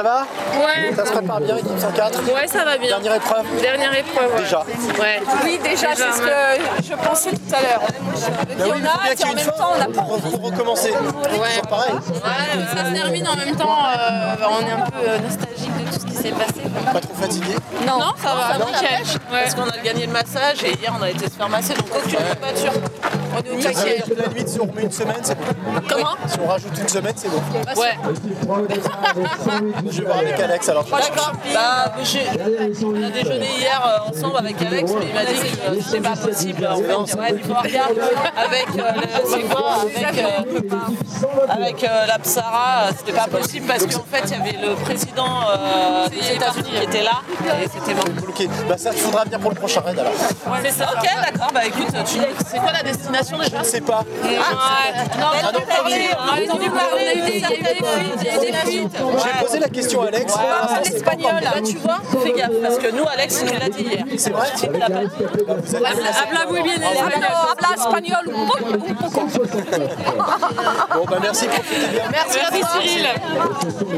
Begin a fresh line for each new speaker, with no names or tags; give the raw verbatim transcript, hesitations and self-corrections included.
Ça va?
Ouais.
Ça se prépare bien, équipe cent quatre?
Ouais, ça va bien.
Dernière épreuve?
Dernière épreuve, ouais.
Déjà?
Ouais.
Oui, déjà,
Déjà,
c'est ce
ouais.
que je pensais tout à l'heure. Le
Bah oui, il faut bien
et
qu'il y ait
en
une
même
fin
temps, on n'a pas
pour, pour recommencer.
Ouais.
Toujours pareil.
Ouais, ça se termine en même temps. Euh, on est un peu euh, nostalgique de tout ce qui s'est passé.
Pas trop fatigué?
Non, non, ça va.
Ça va, la
nickel.
pêche,
Ouais.
parce qu'on a gagné le massage et hier on a été se faire masser, donc aucune courbature. On est au
Ça veut
taquet.
dire que la limite, si on remet une semaine, c'est bon.
Comment?
Si on rajoute une semaine, c'est bon.
Ouais.
Je vais voir avec Alex alors.
D'accord. Bah, j'ai- on a déjeuné hier euh, ensemble avec Alex, mais il m'a dit que euh, c'était pas possible. En fait, ouais, du Borgia avec euh, le- c'est quoi, avec, euh, avec euh, la Psara, euh, c'était pas possible parce qu'en fait il y avait le président euh, des États-Unis qui était là et c'était bon.
Ok, bah ça, il faudra venir pour le prochain raid alors.
C'est ça. Ok, d'accord. Bah écoute, tu... c'est quoi la destination déjà?
Je ne sais pas.
Ouais. Non,
Ah,
on
non,
a parlé,
on a
on a entendu parler, il y a eu des- il y a eu des fuites, il y a eu des fuites.
J'ai posé la question à Alex. pour l'instant, c'est pas
Espagnol, là, tu vois, fais gaffe, parce que nous, Alex, il nous l'a dit hier.
C'est vrai?
Il nous l'a pas dit.
Vous êtes-
Habla muy bien espagnol.
habla espagnol un poco, un poco.
Bon, bah merci, profitez bien.
Merci Cyril.